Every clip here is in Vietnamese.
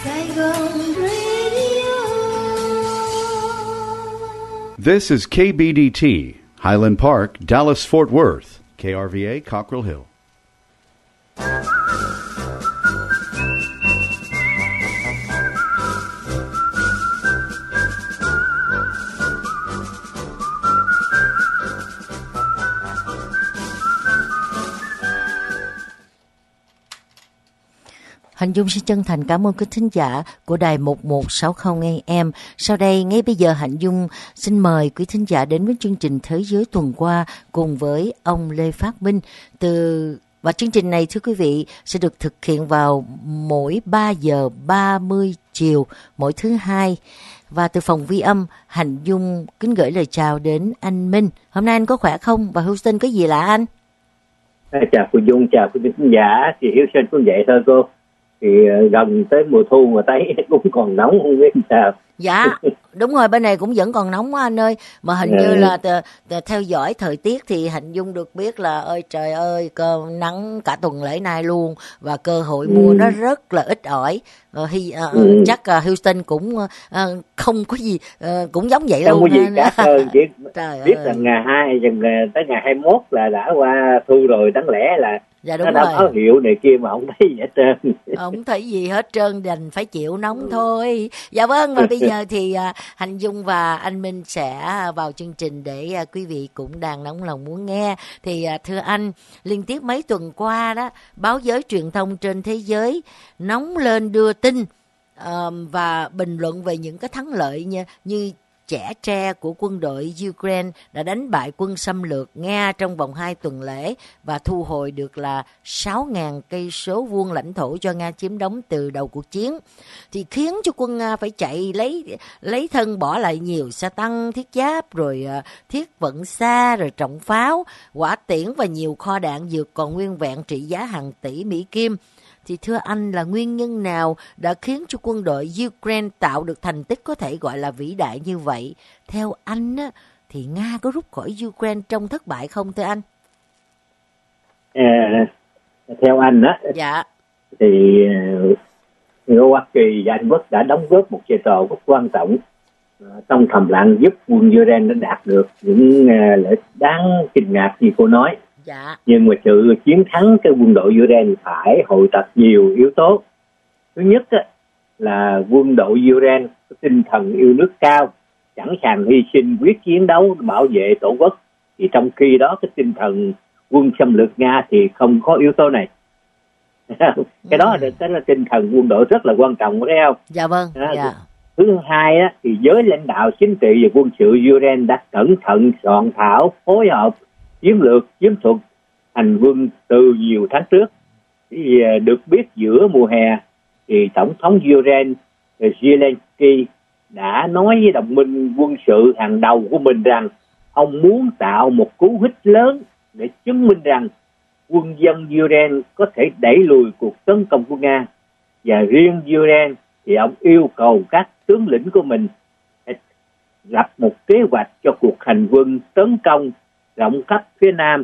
Saigon Radio. This is KBDT, Highland Park, Dallas-Fort Worth, KRVA, Cockrell Hill. Hạnh Dung xin chân thành cảm ơn quý thính giả của đài 1160 AM. Sau đây, ngay bây giờ Hạnh Dung xin mời quý thính giả đến với chương trình Thế giới tuần qua cùng với ông Lê Phát Minh. Và chương trình này, thưa quý vị, sẽ được thực hiện vào mỗi 3 giờ 30 chiều mỗi thứ hai. Và từ phòng vi âm, Hạnh Dung kính gửi lời chào đến anh Minh. Hôm nay anh có khỏe không? Và Houston có gì lạ anh? Chào cô Dung, chào quý khán giả. Thì Houston cũng vậy thôi cô. Thì gần tới mùa thu mà thấy cũng còn nóng, không biết sao. Dạ, đúng rồi, bên này cũng vẫn còn nóng quá anh ơi. Mà hình như là theo dõi thời tiết thì Hạnh Dung được biết là ơi trời ơi, nắng cả tuần lễ nay luôn. Và cơ hội mua nó rất là ít ỏi. Chắc Houston cũng không có gì, cũng giống vậy luôn. Không có gì khác hơn, chỉ biết là ngày 2 tới ngày 21 là đã qua thu rồi, đáng lẽ là dạ, đúng nó đã có hiệu này kia mà không thấy gì hết trơn. Không thấy gì hết trơn, đành phải chịu nóng thôi. Dạ vâng, và bây giờ thì Hạnh Dung và anh Minh sẽ vào chương trình để quý vị cũng đang nóng lòng muốn nghe. Thì thưa anh, liên tiếp mấy tuần qua đó, báo giới truyền thông trên thế giới nóng lên đưa tin và bình luận về những cái thắng lợi như chẻ tre của quân đội Ukraine đã đánh bại quân xâm lược Nga trong vòng 2 tuần lễ và thu hồi được là 6.000 cây số vuông lãnh thổ cho Nga chiếm đóng từ đầu cuộc chiến, thì khiến cho quân Nga phải chạy lấy thân bỏ lại nhiều xe tăng, thiết giáp, rồi thiết vận xa, rồi trọng pháo, hỏa tiễn và nhiều kho đạn dược còn nguyên vẹn trị giá hàng tỷ Mỹ Kim. Thì thưa anh, là nguyên nhân nào đã khiến cho quân đội Ukraine tạo được thành tích có thể gọi là vĩ đại như vậy? Theo anh á, thì Nga có rút khỏi Ukraine trong thất bại không thưa anh? Theo anh á, dạ, thì Hoa Kỳ và Anh Quốc đã đóng góp một vai trò rất quan trọng trong thầm lặng giúp quân Ukraine đạt được những lợi đáng kinh ngạc như cô nói. Dạ. Nhưng mà sự chiến thắng cái quân đội Ukraine phải hội tập nhiều yếu tố. Thứ nhất á, là quân đội Ukraine có tinh thần yêu nước cao, sẵn sàng hy sinh quyết chiến đấu bảo vệ tổ quốc. Thì trong khi đó cái tinh thần quân xâm lược Nga thì không có yếu tố này. Cái đó là tinh thần quân đội rất là quan trọng, thấy không? Dạ vâng. Dạ. Thứ hai á, thì giới lãnh đạo chính trị và quân sự Ukraine đã cẩn thận soạn thảo, phối hợp chiến lược chiến thuật hành quân từ nhiều tháng trước. Thì được biết giữa mùa hè thì tổng thống Ukraine Zelensky đã nói với đồng minh quân sự hàng đầu của mình rằng ông muốn tạo một cú hích lớn để chứng minh rằng quân dân Ukraine có thể đẩy lùi cuộc tấn công của Nga. Và riêng Ukraine thì ông yêu cầu các tướng lĩnh của mình lập một kế hoạch cho cuộc hành quân tấn công rộng khắp phía Nam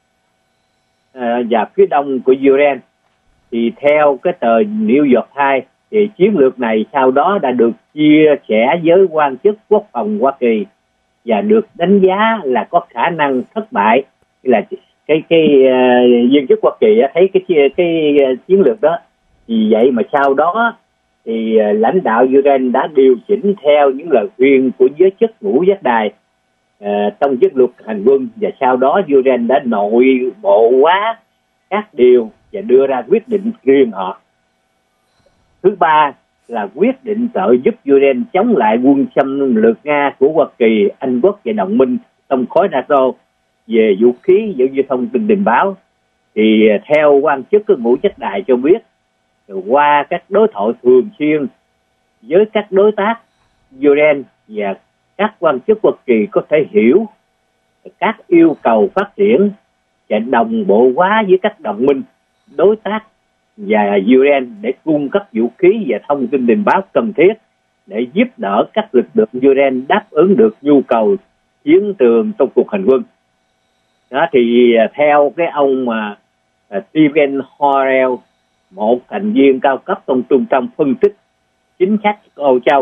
và phía Đông của Ukraine. Thì theo cái tờ New York Times thì chiến lược này sau đó đã được chia sẻ với quan chức quốc phòng Hoa Kỳ và được đánh giá là có khả năng thất bại. Là cái viên chức Hoa Kỳ thấy cái chiến lược đó. Vì vậy mà sau đó thì lãnh đạo Ukraine đã điều chỉnh theo những lời khuyên của giới chức ngũ giác đài trong chiến lược hành quân, và sau đó Ukraine đã nội bộ hóa các điều và đưa ra quyết định riêng họ. Thứ ba là quyết định trợ giúp Ukraine chống lại quân xâm lược Nga của Hoa Kỳ, Anh Quốc và đồng minh trong khối NATO về vũ khí cũng như thông tin tình báo. Thì theo quan chức của ngũ giác đài cho biết, qua các đối thoại thường xuyên với các đối tác Ukraine và các quan chức Hoa Kỳ có thể hiểu các yêu cầu phát triển và đồng bộ hóa với các đồng minh đối tác và Ukraine để cung cấp vũ khí và thông tin tình báo cần thiết để giúp đỡ các lực lượng Ukraine đáp ứng được nhu cầu chiến trường trong cuộc hành quân. Đó thì theo cái ông Steven Horrell, một thành viên cao cấp trong trung tâm phân tích chính sách của Âu Châu.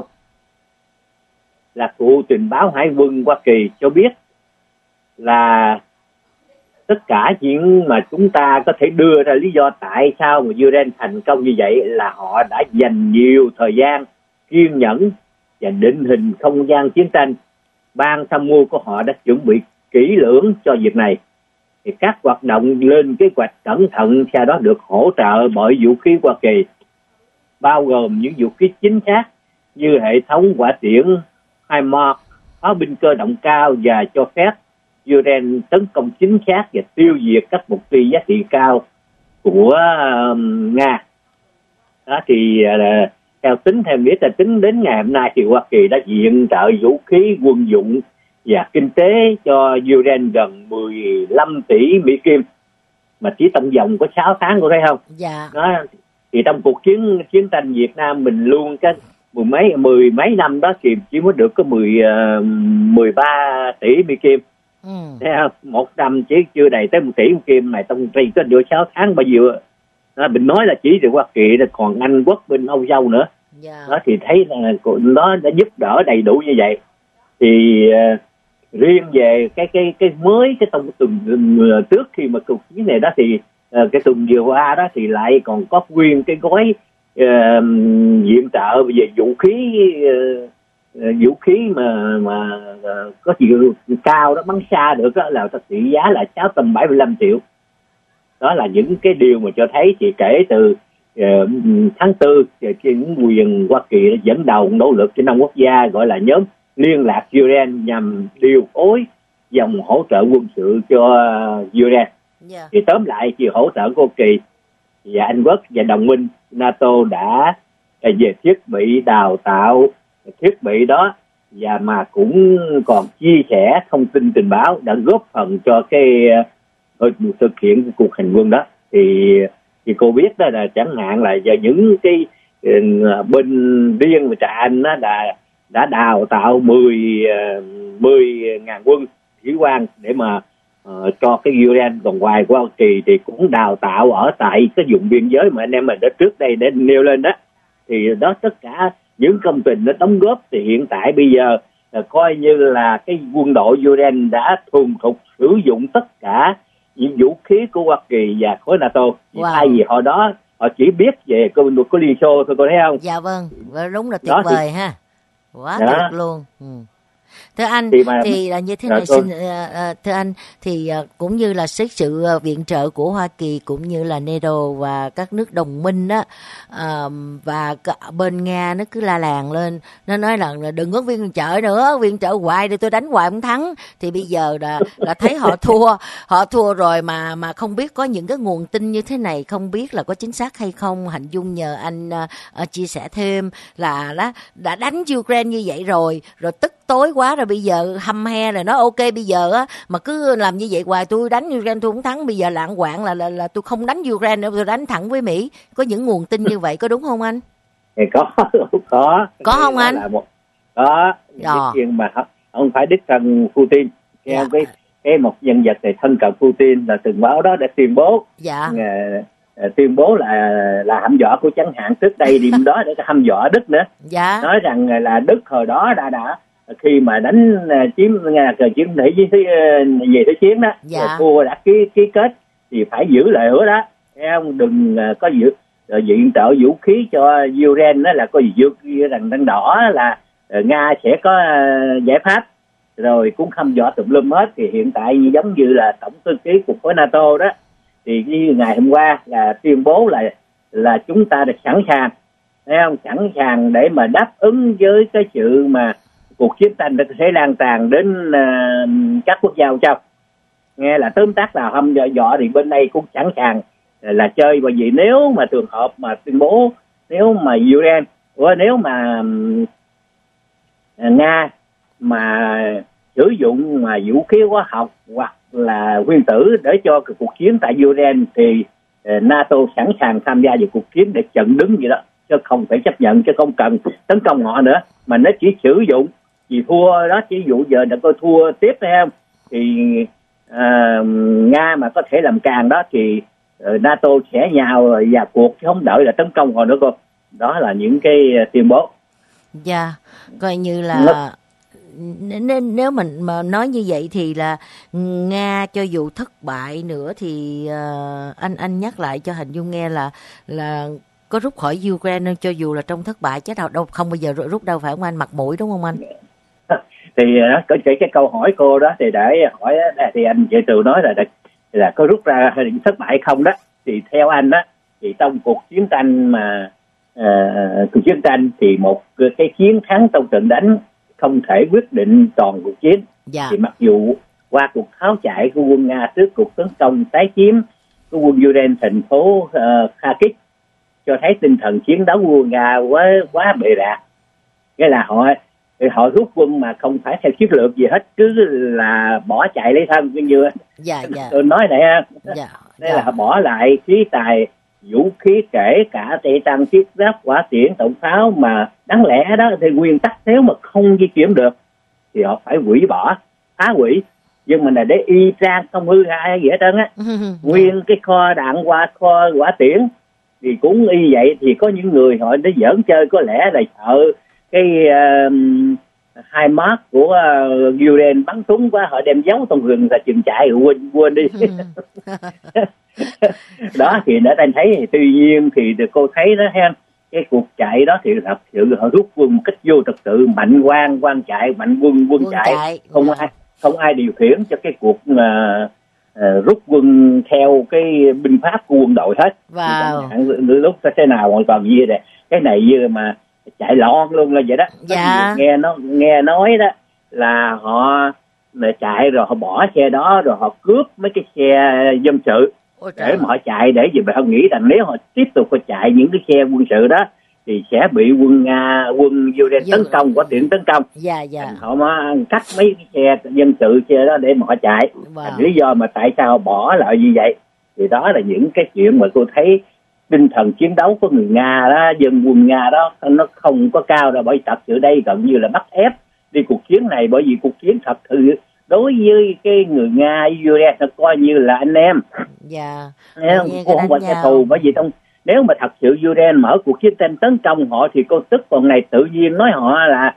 Là Cục Tình báo Hải quân Hoa Kỳ cho biết là tất cả những mà chúng ta có thể đưa ra lý do tại sao mà Ukraine thành công như vậy là họ đã dành nhiều thời gian, kiên nhẫn và định hình không gian chiến tranh. Ban tham mưu của họ đã chuẩn bị kỹ lưỡng cho việc này. Thì các hoạt động lên kế hoạch cẩn thận, sau đó được hỗ trợ bởi vũ khí Hoa Kỳ, bao gồm những vũ khí chính xác như hệ thống hỏa tiễn HIMARS, pháo binh cơ động cao và cho phép Ukraine tấn công chính xác và tiêu diệt các mục tiêu giá trị cao của Nga. Đó thì theo biết là tính đến ngày hôm nay thì Hoa Kỳ đã viện trợ vũ khí, quân dụng và kinh tế cho Ukraine gần 15 tỷ Mỹ Kim, mà chỉ trong vòng có 6 tháng, cô thấy không? Dạ. Đó, thì trong cuộc chiến tranh Việt Nam mình luôn cái mười mấy năm đó thì chỉ mới được có 13 tỷ Mỹ Kim. Một năm chỉ chưa đầy tới 1 tỷ Mỹ Kim này, trong khi có được 6 tháng bao nhiêu. Mình nói là chỉ từ Hoa Kỳ là còn Anh Quốc bên Âu Châu nữa. Đó thì thấy là nó đã giúp đỡ đầy đủ như vậy. Thì riêng về cái mới cái trong tuần trước khi mà cuộc chiến này đó thì cái tuần vừa qua đó thì lại còn có nguyên cái gói viện trợ về vũ khí mà có chiều cao đó, bắn xa được đó, là trị giá là 675 triệu. Đó là những cái điều mà cho thấy thì kể từ tháng 4 chính quyền Hoa Kỳ đã dẫn đầu nỗ lực trên 5 quốc gia gọi là nhóm liên lạc Ukraine nhằm điều phối dòng hỗ trợ quân sự cho Ukraine. Thì tóm lại thì hỗ trợ của Hoa Kỳ và Anh Quốc và đồng minh NATO đã về thiết bị đào tạo thiết bị đó, và mà cũng còn chia sẻ thông tin tình báo đã góp phần cho cái thực hiện cái cuộc hành quân đó. Thì cô biết đó là chẳng hạn là giờ những cái bên riêng của trại Anh đó đã đào tạo 10.000 quân sĩ quan để mà cho cái Ukraine. Còn ngoài của Hoa Kỳ thì cũng đào tạo ở tại cái vùng biên giới mà anh em mình đã trước đây để nêu lên đó. Thì đó tất cả những công trình nó đóng góp thì hiện tại bây giờ coi như là cái quân đội Ukraine đã thuần thục sử dụng tất cả những vũ khí của Hoa Kỳ và khối NATO. Thay vì hồi đó họ chỉ biết về của Liên Xô thôi, cô thấy không? Dạ vâng, đúng là tuyệt vời ha, quá tuyệt luôn. Thưa anh thì là như thế này, thưa anh thì cũng như là xét sự viện trợ của Hoa Kỳ cũng như là NATO và các nước đồng minh á, và bên Nga nó cứ la làng lên, nó nói là đừng có viện trợ nữa, viện trợ hoài thì tôi đánh hoài không thắng. Thì bây giờ là thấy họ thua rồi mà không biết có những cái nguồn tin như thế này, không biết là có chính xác hay không. Hạnh Dung nhờ anh chia sẻ thêm là đã đánh Ukraine như vậy rồi tức tối quá rồi, bây giờ hăm he rồi nói ok bây giờ á mà cứ làm như vậy hoài, tôi đánh Ukraine tôi không thắng, bây giờ lạng quạng là tôi không đánh Ukraine nữa, tôi đánh thẳng với Mỹ. Có những nguồn tin như vậy có đúng không anh? Thì có không anh? Có chuyện mà không phải đích thân Putin, theo cái một nhân vật này thân cận Putin là từng báo đó đã tuyên bố, tuyên bố là hăm dọa của chẳng hạn trước đây điểm đó để hăm dọa Đức nữa. Nói rằng là Đức hồi đó đã khi mà đánh chiếm chiến thủy về thế chiến đó, thua đã ký kết thì phải giữ lời hứa đó, không đừng có viện trợ vũ khí cho Ukraine, đó là có gì rằng đỏ là Nga sẽ có giải pháp, rồi cũng hăm dọa tùm lum hết. Thì hiện tại giống như là tổng thư ký của khối NATO đó thì như ngày hôm qua là tuyên bố là chúng ta đã sẵn sàng, thấy không, sẵn sàng để mà đáp ứng với cái sự mà cuộc chiến tranh sẽ lan tràn đến các quốc gia châu. Nghe là tóm tắt là hăm dọa thì bên đây cũng sẵn sàng là chơi. Bởi vì nếu mà trường hợp mà tuyên bố nếu mà Ukraine nếu mà Nga mà sử dụng mà vũ khí hóa học hoặc là nguyên tử để cho cuộc chiến tại Ukraine thì NATO sẵn sàng tham gia vào cuộc chiến để chặn đứng vậy đó, chứ không phải chấp nhận, chứ không cần tấn công họ nữa, mà nó chỉ sử dụng vì thua đó. Chỉ dụ giờ đã có thua tiếp hay không thì Nga mà có thể làm càng đó thì NATO sẽ nhào vào cuộc chứ không đợi là tấn công họ nữa cô. Đó là những cái tuyên bố. Dạ, coi như là nếu mình mà nói như vậy thì là Nga cho dù thất bại nữa thì anh nhắc lại cho hình dung nghe là có rút khỏi Ukraine cho dù là trong thất bại chứ đâu không bao giờ rút đâu, phải không anh? Mặt mũi đúng không anh? Thì có cái câu hỏi cô đó thì để hỏi thì anh Vệ Tường nói là có rút ra thất bại không đó, thì theo anh đó thì trong cuộc chiến tranh mà cuộc chiến tranh thì một cái chiến thắng trong trận đánh không thể quyết định toàn cuộc chiến. Dạ. Thì mặc dù qua cuộc tháo chạy của quân Nga trước cuộc tấn công tái chiếm của quân Ukraine thành phố Kharkiv cho thấy tinh thần chiến đấu của quân Nga quá bệ rạc, nghĩa là họ rút quân mà không phải theo chiến lược gì hết, cứ là bỏ chạy lấy thân như dạ. tôi nói này ha. Dạ. Đây là họ bỏ lại khí tài vũ khí, kể cả xe tăng, thiết giáp, hỏa tiễn, đạn pháo mà đáng lẽ đó thì nguyên tắc nếu mà không di chuyển được thì họ phải hủy bỏ, phá hủy, nhưng mà là để y chang không hư hại gì hết trơn á. Nguyên cái kho đạn kho hỏa tiễn thì cũng y vậy, thì có những người họ để giỡn chơi, có lẽ là sợ cái hai mát của Ukraine bắn súng quá, họ đem giấu trong rừng là chừng chạy rồi quên đi. Đó thì để anh thấy thì tuy nhiên thì cô thấy đó ha, cái cuộc chạy đó thì thật sự họ rút quân một cách vô trật tự, mạnh quan chạy, mạnh quân chạy, không ai điều khiển cho cái cuộc rút quân theo cái binh pháp của quân đội hết. Lúc thế nào hoàn toàn như vậy, cái này như mà chạy lon luôn là vậy đó. Dạ. Nghe nói đó là họ chạy rồi họ bỏ xe đó rồi họ cướp mấy cái xe dân sự để mà họ chạy, để vì họ nghĩ rằng nếu họ tiếp tục họ chạy những cái xe quân sự đó thì sẽ bị quân Ukraine tấn công, có tiện tấn công. Dạ. Họ mới cắt mấy cái xe dân sự xe đó để mà họ chạy. Lý do mà tại sao họ bỏ lại như vậy thì đó là những cái chuyện mà tôi thấy tinh thần chiến đấu của người Nga đó, dân quân Nga đó nó không có cao đâu, bởi vì thật sự đây gần như là bắt ép đi cuộc chiến này, bởi vì cuộc chiến thật sự đối với cái người Nga Ukraine nó coi như là anh em. Dạ. Cô không phải kẻ thù, bởi vì nếu mà thật sự Ukraine mở cuộc chiến tranh tấn công họ thì cô tức còn này tự nhiên nói họ là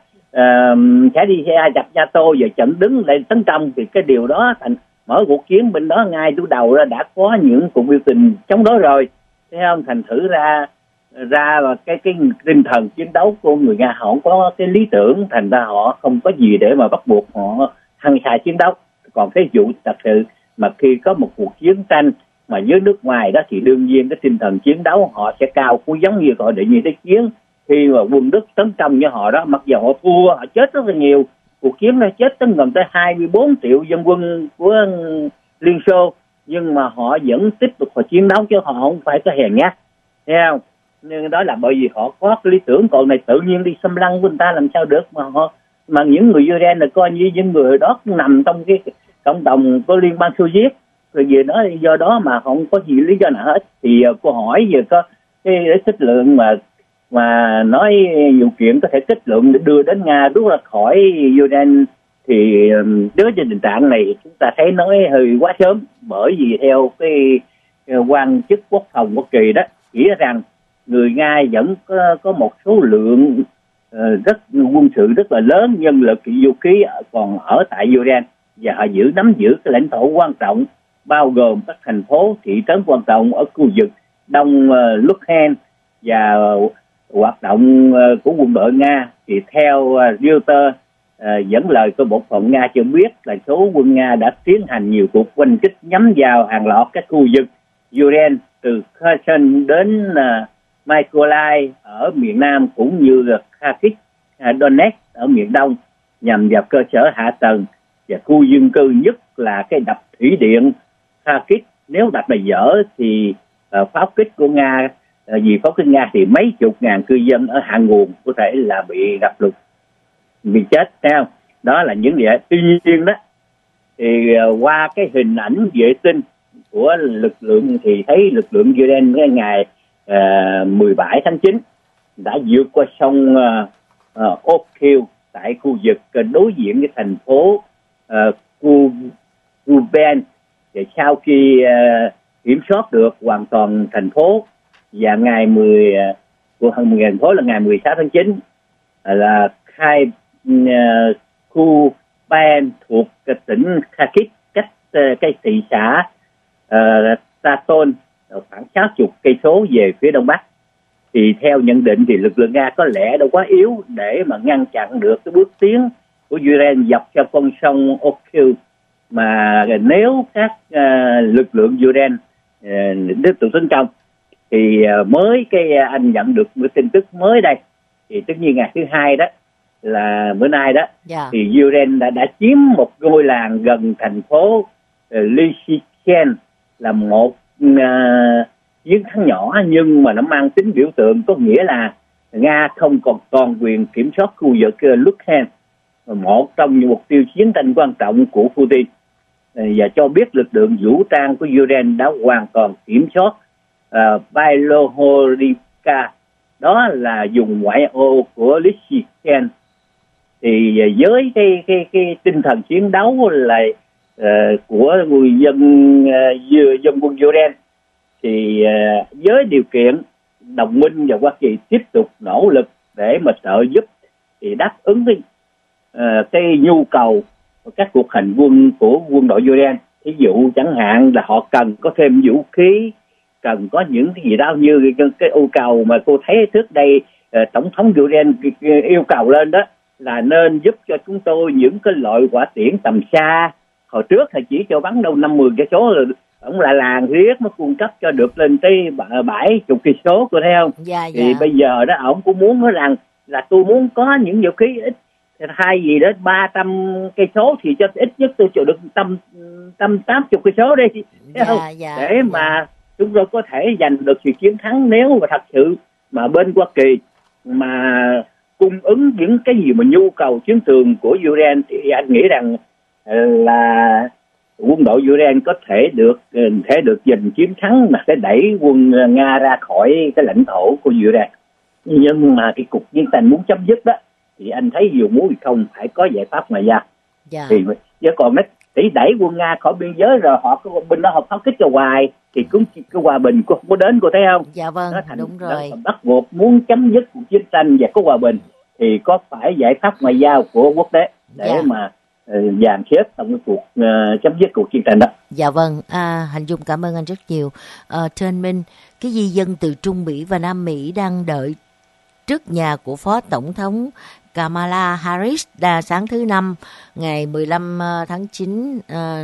sẽ đi dập NATO và chặn đứng lại tấn công, thì cái điều đó thành mở cuộc chiến bên đó ngay từ đầu ra đã có những cuộc biểu tình chống đối rồi, thấy không? Thành thử ra là cái tinh thần chiến đấu của người Nga họ không có cái lý tưởng, thành ra họ không có gì để mà bắt buộc họ hăng say chiến đấu. Còn cái vụ thật sự mà khi có một cuộc chiến tranh mà với nước ngoài đó thì đương nhiên cái tinh thần chiến đấu họ sẽ cao, cũng giống như họ định như thế chiến khi mà quân Đức tấn công với họ đó, mặc dù họ thua, họ chết rất là nhiều, cuộc chiến nó chết tới gần tới 24 triệu dân quân của Liên Xô, nhưng mà họ vẫn tiếp tục họ chiến đấu chứ họ không phải có hèn nhát, thấy không? Nhưng đó là bởi vì họ có cái lý tưởng, còn này tự nhiên đi xâm lăng của người ta làm sao được, mà những người Ukraine là coi như những người đó nằm trong cái cộng đồng của Liên bang Xô Viết, rồi về đó do đó mà không có gì lý do nào hết. Thì cô hỏi về có cái kết luận mà nói nhiều chuyện có thể kết luận để đưa đến Nga rút ra khỏi Ukraine, thì đối với tình trạng này chúng ta thấy nói hơi quá sớm, bởi vì theo cái quan chức quốc phòng Hoa Kỳ đó chỉ rằng người Nga vẫn có một số lượng quân sự rất là lớn, nhân lực vũ khí còn ở tại Ukraine, và họ nắm giữ cái lãnh thổ quan trọng bao gồm các thành phố, thị trấn quan trọng ở khu vực Đông Luhansk, và hoạt động của quân đội Nga thì theo Reuters dẫn lời của Bộ Quốc phòng Nga cho biết là số quân Nga đã tiến hành nhiều cuộc oanh kích nhắm vào hàng loạt các khu vực Ukraine từ Kherson đến Mykolaiv ở miền Nam, cũng như là Kharkiv, Donetsk ở miền Đông, nhằm vào cơ sở hạ tầng và khu dân cư, nhất là cái đập thủy điện Kharkiv. Nếu đập này dở thì pháo kích của Nga, vì pháo kích Nga thì mấy chục ngàn cư dân ở hạ nguồn có thể là bị gặp lụt, bị chết, thấy không? Đó là những điều. Tuy nhiên đó thì qua cái hình ảnh vệ tinh của lực lượng thì thấy lực lượng Ukraine cái ngày 17 tháng 9 đã vượt qua sông Okhil tại khu vực đối diện với thành phố Kupiansk, và sau khi kiểm soát được hoàn toàn thành phố, và ngày thành phố là ngày 16 tháng 9 là hai khu ban thuộc tỉnh Kharkiv, cách cái thị xã Saton khoảng 60 cây số về phía đông bắc. Thì theo nhận định thì lực lượng Nga có lẽ đã quá yếu để mà ngăn chặn được cái bước tiến của Ukraine dọc theo con sông Okhyu, mà nếu các lực lượng Ukraine tiếp tục tấn công thì mới anh nhận được một tin tức mới đây, thì tất nhiên ngày thứ hai đó là bữa nay đó, thì Ukraine đã chiếm một ngôi làng gần thành phố Lysychansk, là một chiến thắng nhỏ nhưng mà nó mang tính biểu tượng, có nghĩa là Nga không còn toàn quyền kiểm soát khu vực Luhansk, một trong những mục tiêu chiến tranh quan trọng của Putin, và cho biết lực lượng vũ trang của Ukraine đã hoàn toàn kiểm soát Bilohorivka, đó là vùng ngoại ô của Lysychansk. Thì với cái tinh thần chiến đấu là của người dân quân Ukraine, thì với điều kiện đồng minh và Hoa Kỳ tiếp tục nỗ lực để mà trợ giúp, thì đáp ứng cái nhu cầu của các cuộc hành quân của quân đội Ukraine. Ví dụ chẳng hạn là họ cần có thêm vũ khí, cần có những cái gì đó như cái yêu cầu mà cô thấy trước đây tổng thống Ukraine yêu cầu lên đó, là nên giúp cho chúng tôi những cái loại hỏa tiễn tầm xa. Hồi trước thì chỉ cho bắn đâu 50 cây số rồi, ông là làng riết mới cung cấp cho được lên tới 70 cây số, cô thấy không? Thì bây giờ đó ông cũng muốn nói rằng là tôi muốn có những vũ khí ít, thay vì đó 300 cây số thì cho ít nhất tôi chịu được 80 cây số đi, thấy không? Để mà chúng tôi có thể giành được sự chiến thắng. Nếu mà thật sự mà bên Hoa Kỳ mà cung ứng những cái gì mà nhu cầu chiến trường của Ukraine, thì anh nghĩ rằng là quân đội Ukraine có thể được giành chiến thắng, mà sẽ đẩy quân Nga ra khỏi cái lãnh thổ của Ukraine. Nhưng mà cái cuộc chiến tranh muốn chấm dứt đó, thì anh thấy dù muốn thì không, phải có giải pháp ngoài ra. Thì chứ còn để đẩy quân Nga khỏi biên giới rồi họ bên đó họ pháo kích cho hoài, thì cũng cái hòa bình cũng không có đến, cô thấy không? Dạ vâng, đúng rồi. Bắt buộc muốn chấm dứt cuộc chiến tranh và có hòa bình thì có phải giải pháp ngoại giao của quốc tế để mà dàn xếp trong cái cuộc chấm dứt cuộc chiến tranh đó. Dạ vâng, Hành Dung cảm ơn anh rất nhiều. Thưa anh Minh, cái di dân từ Trung Mỹ và Nam Mỹ đang đợi trước nhà của Phó Tổng thống Kamala Harris sáng thứ Năm ngày 15 tháng 9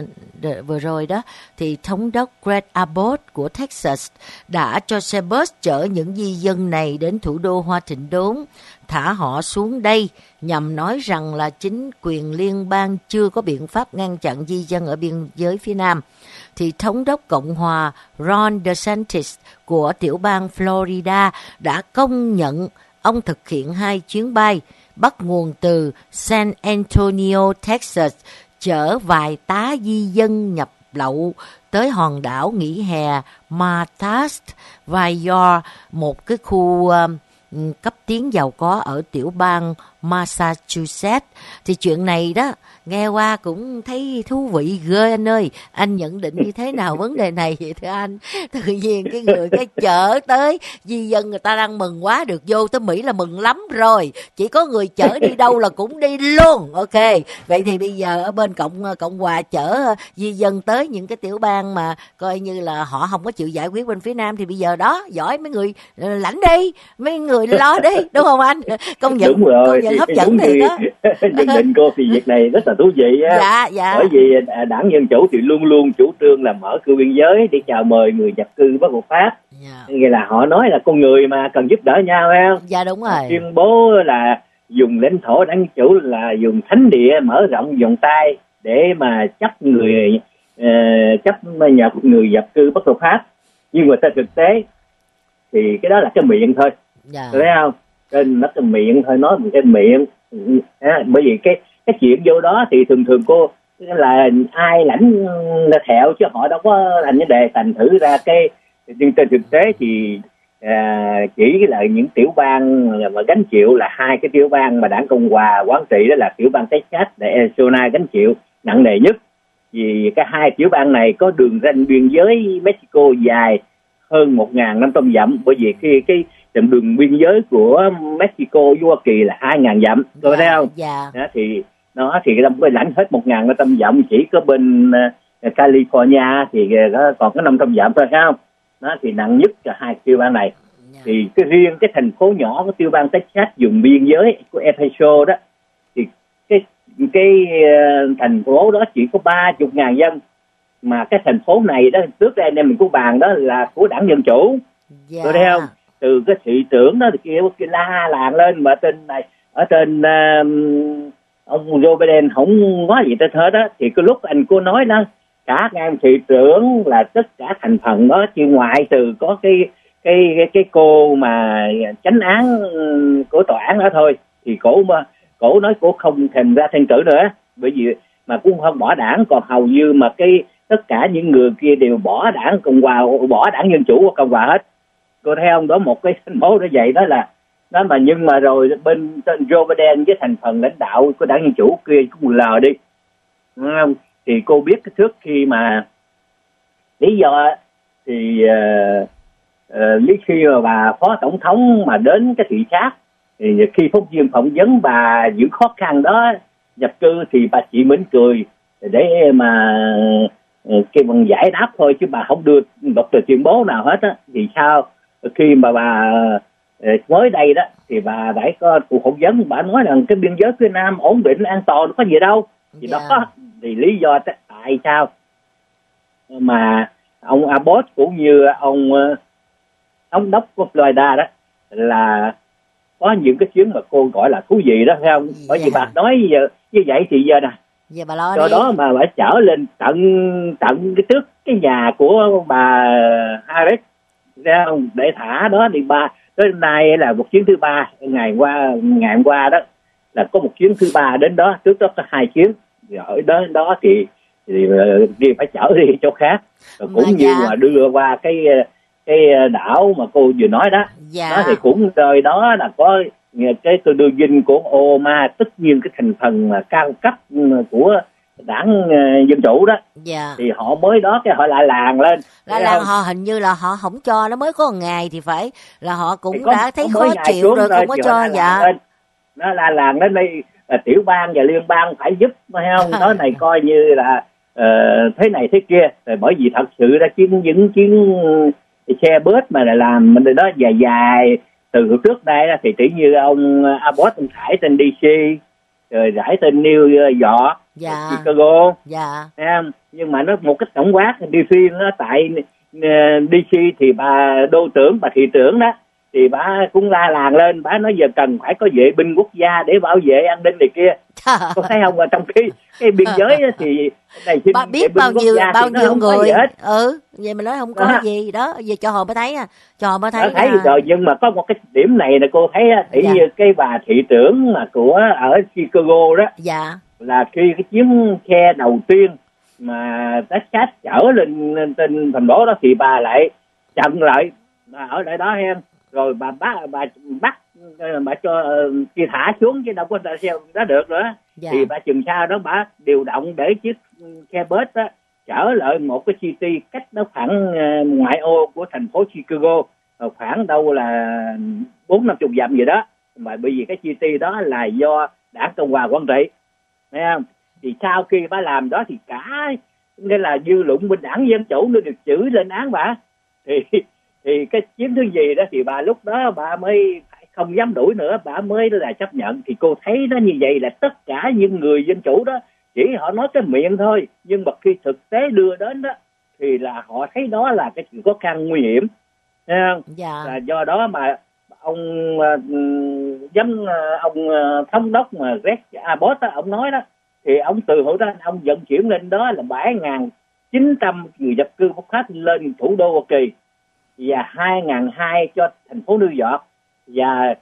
vừa rồi đó, thì Thống đốc Greg Abbott của Texas đã cho xe bus chở những di dân này đến thủ đô Hoa Thịnh Đốn, thả họ xuống đây nhằm nói rằng là chính quyền liên bang chưa có biện pháp ngăn chặn di dân ở biên giới phía Nam. Thì Thống đốc Cộng hòa Ron DeSantis của tiểu bang Florida đã công nhận ông thực hiện 2 chuyến bay bắt nguồn từ San Antonio, Texas, chở vài tá di dân nhập lậu tới hòn đảo nghỉ hè Martha's Vineyard, một cái khu cấp tiến giàu có ở tiểu bang Massachusetts. Thì chuyện này đó nghe qua cũng thấy thú vị ghê anh ơi. Anh nhận định như thế nào vấn đề này vậy thưa anh? Tự nhiên cái chở tới di dân người ta đang mừng quá, được vô tới Mỹ là mừng lắm rồi, chỉ có người chở đi đâu là cũng đi luôn. Ok, vậy thì bây giờ ở bên Cộng hòa chở di dân tới những cái tiểu bang mà coi như là họ không có chịu giải quyết bên phía Nam, thì bây giờ đó giỏi mấy người lãnh đi, mấy người lo đi, đúng không anh? Công nhận, đúng rồi, công nhận hấp dẫn thiệt đó. Nhận định cô thì việc này rất là thú vị á. Dạ. Bởi vì đảng Dân Chủ thì luôn luôn chủ trương là mở cửa biên giới để chào mời người nhập cư bất hợp pháp. Nghĩa là họ nói là con người mà cần giúp đỡ nhau, phải không? Dạ đúng rồi. Tuyên bố là dùng lãnh thổ đảng Dân Chủ là dùng thánh địa mở rộng vòng tay để mà chấp người nhập cư bất hợp pháp. Nhưng mà trên thực tế thì cái đó là cái miệng thôi, thấy không? Trên nó cái miệng thôi, nói một cái miệng. Bởi vì cái chuyện vô đó thì thường cô là ai lãnh thẹo chứ họ đâu có thành vấn đề, thành thử ra cái. Nhưng trên thực tế thì chỉ là những tiểu bang mà gánh chịu là 2 cái tiểu bang mà đảng Cộng hòa quản trị, đó là tiểu bang Texas và Arizona gánh chịu nặng nề nhất. Vì cái 2 tiểu bang này có đường ranh biên giới Mexico dài hơn 1.500 dặm. Bởi vì khi đường biên giới của Mexico với Hoa Kỳ là 2.000 dặm, tôi thấy không? Dạ. Đó, thì trong cái lãnh hết 1.500 dặm, chỉ có bên California thì còn có 500 dặm thôi, thấy không? Nó thì nặng nhất là hai tiểu bang này. Thì cái riêng cái thành phố nhỏ của tiểu bang Texas vùng biên giới của El Paso đó, thì cái thành phố đó chỉ có 30.000 dân, mà cái thành phố này đó trước đây anh em mình có bàn đó là của đảng Dân Chủ, tôi thấy không? Từ cái thị trưởng đó thì kia la làng lên, mà tên này ở trên ông Joe Biden không nói gì tới hết đó. Thì cái lúc anh cô nói đó, cả ngang thị trưởng là tất cả thành phần đó, chỉ ngoại trừ có cái cô mà chánh án của tòa án đó thôi, thì cổ nói cổ không thèm ra tranh cử nữa, bởi vì mà cũng không bỏ đảng. Còn hầu như mà tất cả những người kia đều bỏ đảng Cộng hòa, bỏ đảng Dân Chủ của Cộng hòa hết. Cô thấy không? Đó một cái thành phố đó vậy đó là đó, mà nhưng mà rồi bên Joe Biden với thành phần lãnh đạo của đảng Dân Chủ kia cũng lờ đi, đúng không? Thì cô biết cái trước khi mà lý do thì lý khi mà bà phó tổng thống mà đến cái thị sát, thì khi phóng viên phỏng vấn bà những khó khăn đó nhập cư, thì bà chỉ mỉm cười để mà cái bằng giải đáp thôi, chứ bà không đưa đọc tờ tuyên bố nào hết á. Thì sao khi mà bà mới đây đó thì bà đã có cuộc phỏng vấn, bà nói rằng cái biên giới phía Nam ổn định an toàn, có gì đâu. Thì đó thì lý do tại sao mà ông Abbott cũng như ông thống đốc của Florida đó là có những cái chuyến mà cô gọi là thú vị đó, phải không? Bởi vì bà nói giờ như vậy thì giờ nè, giờ bà lo do đi. đó mà bà trở lên tận cái trước cái nhà của bà Harris, thấy không? Để thả đó. Thì bà tới nay là một chuyến thứ ba, ngày hôm qua đó là có một chuyến thứ ba đến đó, trước đó có 2 chuyến. Rồi đến đó thì phải chở đi chỗ khác, rồi cũng như mà đưa qua cái đảo mà cô vừa nói đó. Đó thì cũng nơi đó là có cái đường dinh của Obama, tất nhiên cái thành phần mà cao cấp của đảng Dân Chủ đó. Thì họ mới đó cái họ lại làng lên, họ hình như là họ không cho, nó mới có một ngày thì phải là họ cũng đã thấy khó chịu rồi, không có cho. Nó là làng đến đây, tiểu bang và liên bang phải giúp, phải không? Nói này coi như là thế này thế kia. Rồi bởi vì thật sự ra những chuyến xe bus mà lại làm mình đó dài từ trước đây đó, thì chỉ như ông Abbott ông thải tên DC, rồi rải tên New York, Chicago, thấy không? Nhưng mà nó một cách tổng quát đi phiên đó, tại DC thì bà đô trưởng, bà thị trưởng đó, thì bà cũng la làng lên, bà nói giờ cần phải có vệ binh quốc gia để bảo vệ an ninh này kia. Có thấy không? Mà trong cái biên giới thì này bà biết bao nhiêu người vậy mà nói không có gì đó, giờ cho họ mới thấy cho họ mới thấy rồi. Nhưng mà có một cái điểm này là cô thấy thì như cái bà thị trưởng mà của ở Chicago đó, là khi cái chuyến xe đầu tiên mà Texas chở lên trên thành phố đó, thì bà lại chặn lại, bà ở lại đó em, rồi bà bắt bà cho kia thả xuống, chứ đâu có xe đó được nữa. Thì bà chừng sau đó bà điều động để chiếc xe bus đó chở lại một cái city cách đó khoảng ngoại ô của thành phố Chicago, khoảng đâu là 40-50 dặm gì đó. Mà bởi vì cái city đó là do đảng Cộng hòa quản trị, thấy không? Thì sau khi bà làm đó thì cả nên là dư luận bên đảng Dân Chủ nó được chửi lên án bà. Thì cái chuyến thứ gì đó thì bà lúc đó bà mới không dám đuổi nữa, bà mới là chấp nhận. Thì cô thấy nó như vậy là tất cả những người Dân Chủ đó chỉ họ nói cái miệng thôi, nhưng mà khi thực tế đưa đến đó thì là họ thấy đó là cái chuyện khó khăn nguy hiểm, thấy không? Là do đó mà ông thống đốc mà Greg Abbott đó, ông nói đó, thì ông từ hồi đó ông vận chuyển lên đó là 7.900 người nhập cư bất pháp lên thủ đô Hoa Kỳ, và 2.200 cho thành phố New York, và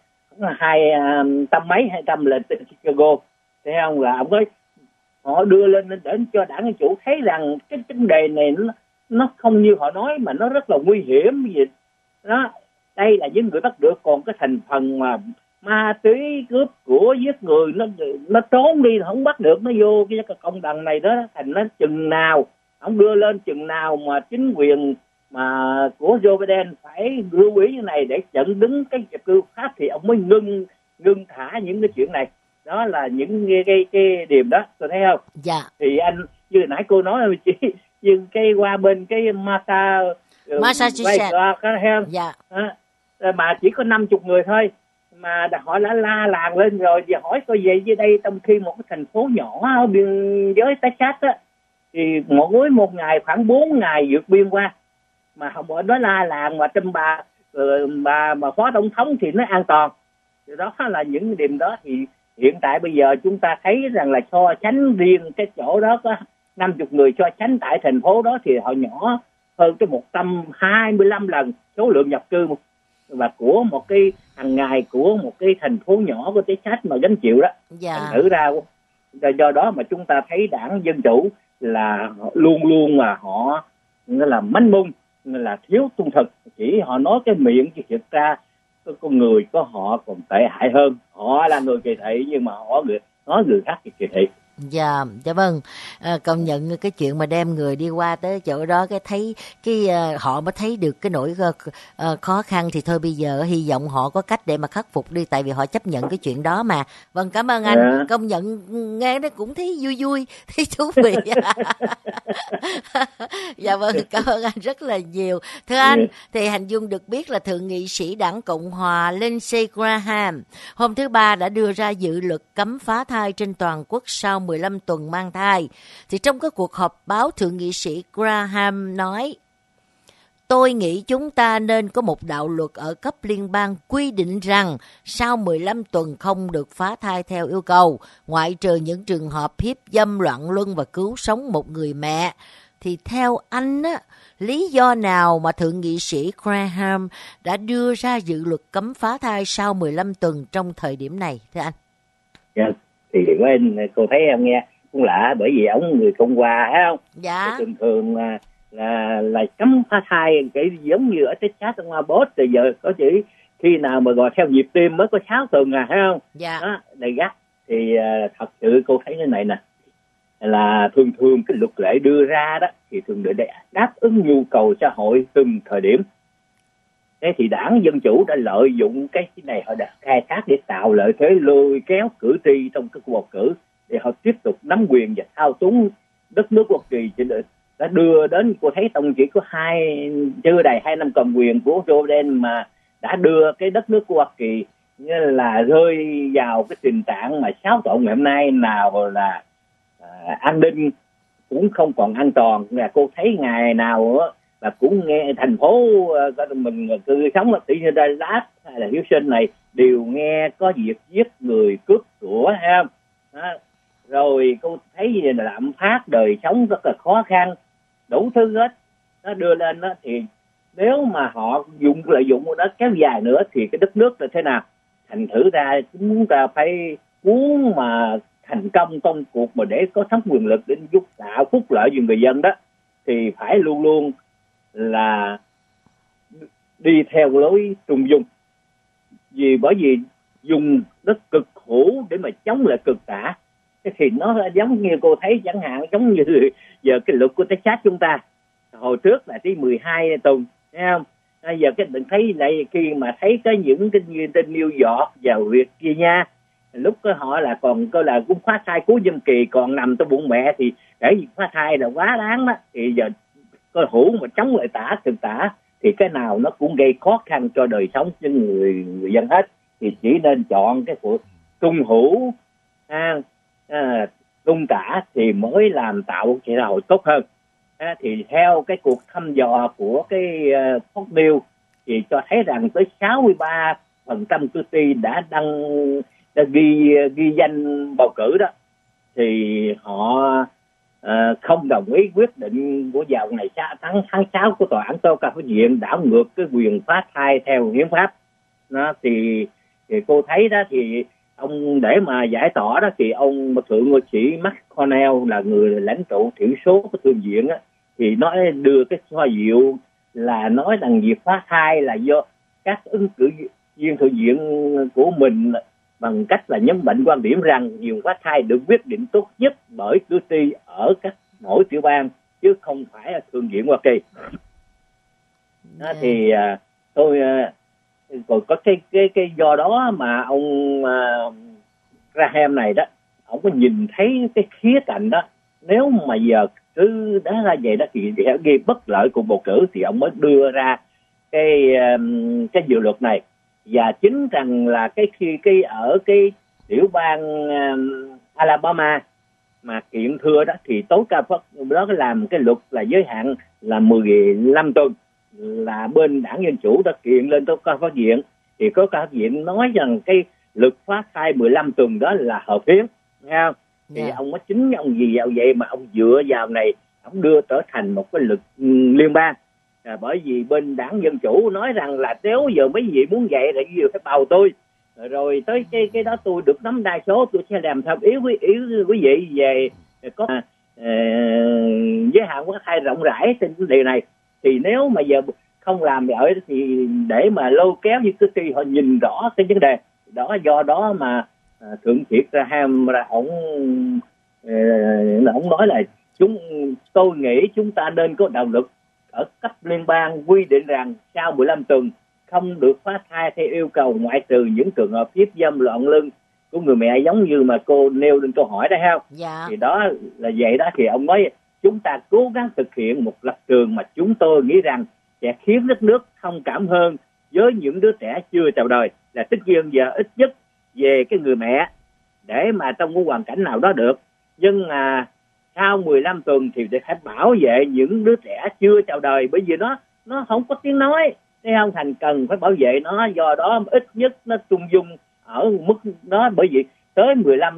200 lên Chicago. Thấy không? Là ông nói họ đưa lên để cho đảng Dân Chủ thấy rằng cái vấn đề này nó không như họ nói, mà nó rất là nguy hiểm gì đó. Đây là những người bắt được, còn cái thành phần mà ma túy cướp của giết người nó trốn đi, không bắt được, nó vô cái cộng đồng này đó. Thành nó chừng nào ông đưa lên, chừng nào mà chính quyền mà của Joe Biden phải lưu ý như này để chặn đứng cái nhập cư Pháp thì ông mới ngưng thả những cái chuyện này. Đó là những cái điểm đó, tôi thấy không? Dạ. Thì anh như nãy cô nói là chỉ nhưng cái qua bên cái Massachusetts, dạ. Mà chỉ có 50 người thôi mà họ đã la làng lên rồi. Và hỏi coi về dưới đây, trong khi một cái thành phố nhỏ ở biên giới Texas á, thì mỗi một ngày khoảng 4 ngày vượt biên qua, mà họ nói la làng mà trong bà mà phó tổng thống thì nó an toàn. Thì đó là những điểm đó. Thì hiện tại bây giờ chúng ta thấy rằng là so sánh riêng cái chỗ đó có 50 người, so sánh tại thành phố đó thì họ nhỏ hơn cái 125 lần số lượng nhập cư và của một cái hàng ngày của một cái thành phố nhỏ của Texas mà gánh chịu đó. Dạ. Thử ra do đó mà chúng ta thấy đảng Dân Chủ là luôn luôn mà họ là manh mung, là thiếu trung thực, chỉ họ nói cái miệng chứ thực ra con người của họ còn tệ hại hơn. Họ là người kỳ thị nhưng mà họ nói người khác thì kỳ thị. Dạ, dạ vâng. Công nhận cái chuyện mà đem người đi qua tới chỗ đó cái thấy họ mới thấy được cái nỗi khó khăn, thì thôi bây giờ hy vọng họ có cách để mà khắc phục đi, tại vì họ chấp nhận cái chuyện đó mà. Vâng, cảm ơn anh. Công nhận nghe nó cũng thấy vui vui, thấy thú vị. Dạ vâng, cảm ơn anh rất là nhiều. Thưa anh, thì Hành Dung được biết là Thượng nghị sĩ Đảng Cộng hòa Lindsey Graham hôm thứ Ba đã đưa ra dự luật cấm phá thai trên toàn quốc sau 15 tuần mang thai. Thì trong cái cuộc họp báo, Thượng nghị sĩ Graham nói: "Tôi nghĩ chúng ta nên có một đạo luật ở cấp liên bang quy định rằng sau 15 tuần không được phá thai theo yêu cầu, ngoại trừ những trường hợp hiếp dâm, loạn luân và cứu sống một người mẹ." Thì theo anh á, lý do nào mà Thượng nghị sĩ Graham đã đưa ra dự luật cấm phá thai sau 15 tuần trong thời điểm này, thưa anh? Dạ. Thì cô thấy em nghe cũng lạ, bởi vì ông người Cộng hòa thấy không? Dạ. Thường thường là cấm phá thai, cái giống như ở Texas, ông Abbott, từ giờ có chỉ khi nào mà gọi theo nhịp tim mới có 6 tuần thấy không? Dạ. Đó, đầy gắt. Thì thật sự cô thấy cái này nè, là thường cái luật lệ đưa ra đó thì thường để đáp ứng nhu cầu xã hội từng thời điểm. Thế thì đảng Dân Chủ đã lợi dụng cái này, họ đã khai thác để tạo lợi thế lôi kéo cử tri trong cái cuộc bầu cử để họ tiếp tục nắm quyền và thao túng đất nước Hoa Kỳ. Đã đưa đến, cô thấy tổng chỉ có chưa đầy 2 năm cầm quyền của Joe Biden mà đã đưa cái đất nước của Hoa Kỳ như là rơi vào cái tình trạng mà xáo trộn ngày hôm nay, nào là an ninh cũng không còn an toàn. Là cô thấy ngày nào là cũng nghe thành phố mình cư sống ở tỷ như Dallas hay là Houston này đều nghe có việc giết người, cướp của, thấy không? Đó. Rồi cô thấy là lạm phát, đời sống rất là khó khăn, đủ thứ hết nó đưa lên đó. Thì nếu mà họ lợi dụng nó kéo dài nữa thì cái đất nước là thế nào? Thành thử ra chúng ta phải muốn mà thành công công cuộc mà để có thấm quyền lực để giúp tạo phúc lợi cho người dân đó, thì phải luôn luôn là đi theo lối trung dung. Bởi vì dùng đất cực hữu để mà chống lại cực tả thì nó giống như cô thấy, chẳng hạn giống như giờ cái luật của Texas chúng ta hồi trước là chỉ 12 tuần, thấy không? Bây giờ cái đừng thấy này, khi mà thấy có những cái như trên New York và Virginia, lúc có họ là còn coi là cũng phá thai cuối dâm kỳ còn nằm trong bụng mẹ, thì để việc phá thai là quá đáng đó. Thì giờ coi hữu mà chống lại thực tả thì cái nào nó cũng gây khó khăn cho đời sống cho người dân hết. Thì chỉ nên chọn cái của trung hữu, trung tả thì mới làm tạo xã hội tốt hơn. Thì theo cái cuộc thăm dò của cái Fox News thì cho thấy rằng tới 63% cử tri đã ghi danh bầu cử đó, thì họ không đồng ý quyết định của vào ngày tháng 6 của tòa án tối cao phán viện đảo ngược cái quyền phá thai theo hiến pháp. Đó, thì cô thấy đó, thì ông để mà giải tỏa đó thì ông thượng nghị sĩ McConnell là người lãnh tụ thiểu số của thượng viện á, thì nói đưa cái xoa dịu là nói rằng việc phá thai là do các ứng cử viên thượng viện của mình, bằng cách là nhấn mạnh quan điểm rằng quyền phá thai được quyết định tốt nhất bởi cử tri ở mỗi tiểu bang chứ không phải là thượng viện Hoa Kỳ. Đó, thì tôi còn có cái do đó mà ông Graham này đó, ông có nhìn thấy cái khía cạnh đó, nếu mà giờ cứ đá ra vậy đó thì sẽ gây bất lợi cuộc bầu cử, thì ông mới đưa ra cái dự luật này. Và chính rằng là cái ở cái tiểu bang Alabama mà kiện thưa đó, thì tối cao pháp đó làm cái luật là giới hạn là 15 tuần, là bên đảng Dân Chủ đã kiện lên tối cao pháp viện, thì tối cao pháp viện nói rằng cái luật phá thai 15 tuần đó là hợp hiến, nghe không? Thì ông có chính ông gì vào vậy mà ông dựa vào này, ông đưa trở thành một cái luật liên bang. Bởi vì bên đảng Dân Chủ nói rằng là nếu giờ mấy vị muốn vậy thì gì phải bầu tôi, rồi tới cái đó tôi được nắm đa số, tôi sẽ làm theo ý quý vị về có giới hạn phá thai rộng rãi trên vấn đề này. Thì nếu mà giờ không làm vậy thì để mà lôi kéo như cái kỳ họ nhìn rõ cái vấn đề đó, do đó mà thượng viện Graham là ông nói là tôi nghĩ chúng ta nên có đạo luật ở cấp liên bang quy định rằng sau 15 tuần không được phá thai theo yêu cầu, ngoại trừ những trường hợp hiếp dâm loạn lưng của người mẹ, giống như mà cô nêu lên câu hỏi đó ha. Dạ. Thì đó là vậy đó, thì ông nói chúng ta cố gắng thực hiện một lập trường mà chúng tôi nghĩ rằng sẽ khiến đất nước thông cảm hơn với những đứa trẻ chưa chào đời, là tất nhiên giờ ít nhất về cái người mẹ để mà trong một hoàn cảnh nào đó được, nhưng mà sau 15 tuần thì phải bảo vệ những đứa trẻ chưa chào đời, bởi vì nó không có tiếng nói, thấy không? Thành cần phải bảo vệ nó, do đó ít nhất nó trung dung ở mức đó, bởi vì tới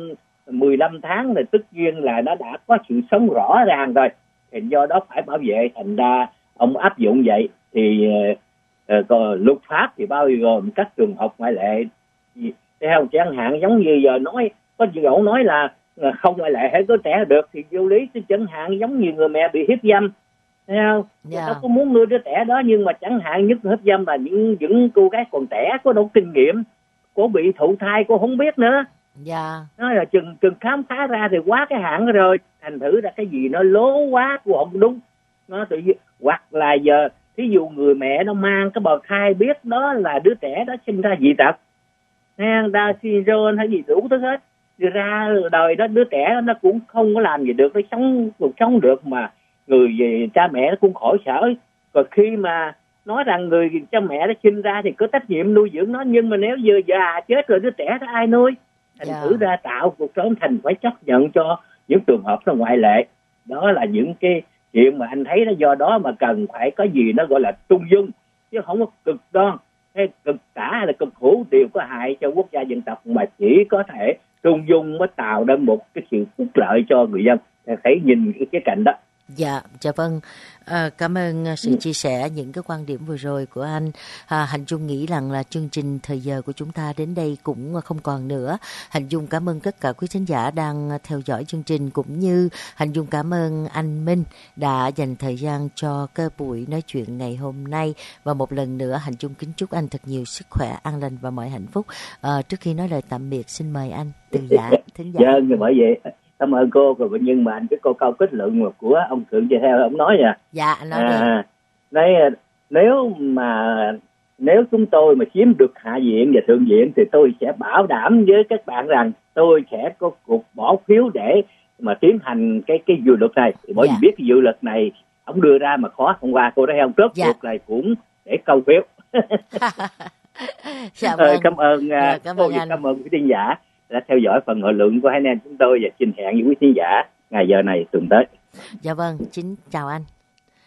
15 tháng thì tất nhiên là nó đã có sự sống rõ ràng rồi, thì do đó phải bảo vệ. Thành ra ông áp dụng vậy thì luật pháp thì bao gồm các trường hợp ngoại lệ, thấy không? Chẳng hạn giống như giờ nói có ông nói là không ngoại lệ hết, có trẻ được thì vô lý. Chẳng hạn giống như người mẹ bị hiếp dâm, thấy không? Nó có muốn nuôi đứa trẻ đó, nhưng mà chẳng hạn nhất hiếp dâm là những cô gái còn trẻ, có đâu kinh nghiệm, cô bị thụ thai cô không biết nữa. Nói là chừng khám phá ra thì quá cái hạn rồi, thành thử ra cái gì nó lố quá cũng không đúng. Nó tự nhiên, hoặc là giờ thí dụ người mẹ nó mang cái bào thai, biết đó là đứa trẻ đó sinh ra dị tật, đa syndrome hay gì đủ thứ hết, ra đời đó đứa trẻ nó cũng không có làm gì được, nó sống được, mà người về cha mẹ nó cũng khổ sở. Còn khi mà nói rằng người cha mẹ nó sinh ra thì có trách nhiệm nuôi dưỡng nó, nhưng mà nếu giờ già chết rồi đứa trẻ đó ai nuôi? Thành thử ra tạo cuộc sống thành phải chấp nhận cho những trường hợp nó ngoại lệ. Đó là những cái chuyện mà anh thấy đó, do đó mà cần phải có gì nó gọi là trung dung, chứ không có cực đoan hay cực tả hay là cực hữu đều có hại cho quốc gia dân tộc, mà chỉ có thể trung dung mới tạo ra một cái sự phúc lợi cho người dân. Thấy nhìn cái cạnh đó. Dạ vâng. Cảm ơn sự chia sẻ, những cái quan điểm vừa rồi của anh. Hạnh Dung nghĩ rằng là chương trình thời giờ của chúng ta đến đây cũng không còn nữa. Hạnh Dung cảm ơn tất cả quý khán giả đang theo dõi chương trình, cũng như Hạnh Dung cảm ơn anh Minh đã dành thời gian cho cái buổi nói chuyện ngày hôm nay. Và một lần nữa Hạnh Dung kính chúc anh thật nhiều sức khỏe, an lành và mọi hạnh phúc. Trước khi nói lời tạm biệt, xin mời anh từ giả thính giả. Dạ, bởi vậy cảm ơn cô. Rồi nhưng mà anh cái câu kết luận của ông Thượng Gia theo ông nói nè. Dạ, anh nói đi. Nếu chúng tôi mà chiếm được Hạ viện và Thượng viện thì tôi sẽ bảo đảm với các bạn rằng tôi sẽ có cuộc bỏ phiếu để mà tiến hành cái dự luật này. Bởi vì biết cái dự luật này ông đưa ra mà khó thông qua, cô thấy không? Trước cuộc này cũng để câu phiếu. Cảm ơn cô, cảm ơn quý khán giả đã theo dõi phần hội luận của hai anh em chúng tôi, và xin hẹn với quý khán giả ngày giờ này tuần tới. Dạ vâng, chào anh.